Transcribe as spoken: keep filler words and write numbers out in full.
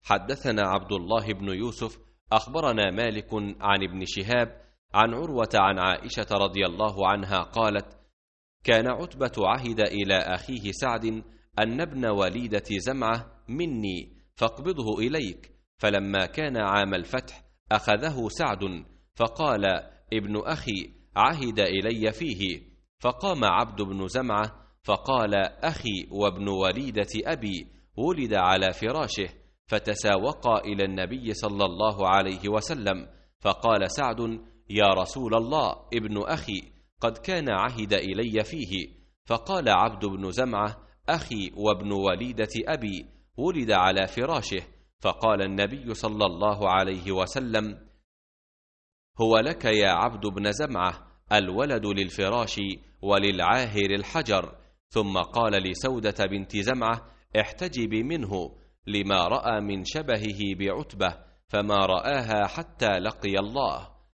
حدثنا عبد الله بن يوسف أخبرنا مالك عن ابن شهاب عن عروة عن عائشة رضي الله عنها قالت: كان عتبة عهد إلى أخيه سعد أن ابن وليدة زمعة مني فاقبضه إليك، فلما كان عام الفتح أخذه سعد فقال: ابن أخي عهد إلي فيه، فقام عبد بن زمعة فقال: أخي وابن وليدة أبي ولد على فراشه، فتساوقا إلى النبي صلى الله عليه وسلم، فقال سعد: يا رسول الله، ابن أخي قد كان عهد إلي فيه. فقال عبد بن زمعة: أخي وابن وليدة أبي ولد على فراشه، فقال النبي صلى الله عليه وسلم: هو لك يا عبد بن زمعة، الولد للفراش وللعاهر الحجر. ثم قال لسودة بنت زمعة: احتجبي منه، لما رأى من شبهه بعتبة، فما رآها حتى لقي الله.